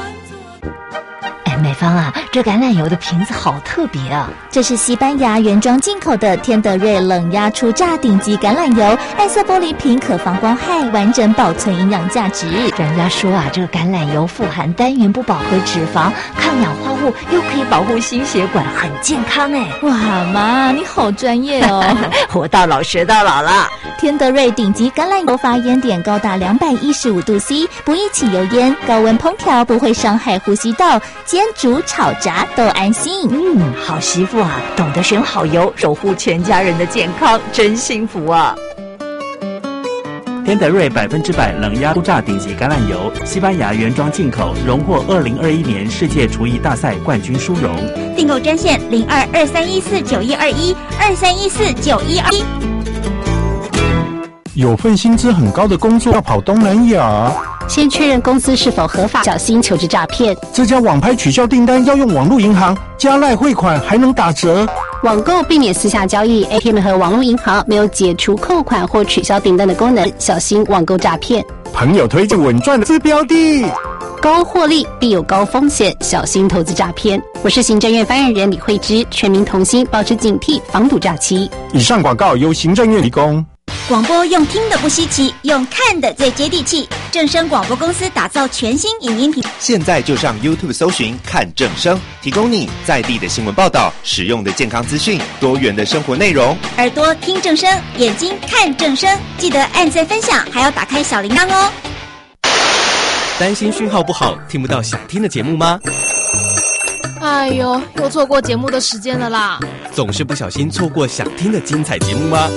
美芳啊，这橄榄油的瓶子好特别啊！这是西班牙原装进口的天德瑞冷压初榨顶级橄榄油，暗色玻璃瓶可防光害，完整保存营养价值。人家说啊，这个橄榄油富含单元不饱和脂肪，抗氧化物，又可以保护心血管，很健康哎！哇妈，你好专业哦！ 活到老学到老了。 天德瑞顶级橄榄油发烟点高达215度 C， 不易起油烟，高温烹调不会伤害呼吸道，煎煮炒炸都安心。 好媳妇啊，懂得选好油，守护全家人的健康，真幸福啊！ 天德瑞100%冷压初榨顶级橄榄油，西班牙原装进口，荣获2021年世界厨艺大赛冠军殊荣。 订购专线0223149121，23149121。 有份薪资很高的工作要跑东南亚， 先确认公司是否合法，小心求职诈骗。 这家网拍取消订单要用网络银行，加赖汇款还能打折。 网购避免私下交易 ，ATM 和网络银行没有解除扣款或取消订单的功能，小心网购诈骗。 朋友推荐稳赚的资标的， 高获利必有高风险，小心投资诈骗。我是行政院发言人李慧芝，全民同心，保持警惕，防堵诈欺。 以上广告由行政院提供。 广播用听的不稀奇，用看的最接地气。正声广播公司打造全新影音频， 现在就上 YouTube 搜寻看正声，提供你在地的新闻报道、实用的健康资讯、多元的生活内容。 耳朵听正声，眼睛看正声，记得按赞分享，还要打开小铃铛哦。 担心讯号不好，听不到想听的节目吗？ 哎呦，又错过节目的时间了啦！ 总是不小心错过想听的精彩节目吗？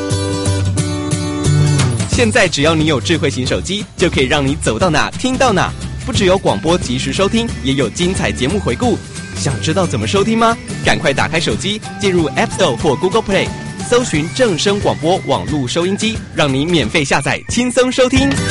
现在只要你有智慧型手机，就可以让你走到哪听到哪。不只有广播及时收听，也有精彩节目回顾。想知道怎么收听吗？赶快打开手机，进入 App Store 或 Google Play， 搜寻正声广播网络收音机，让你免费下载，轻松收听。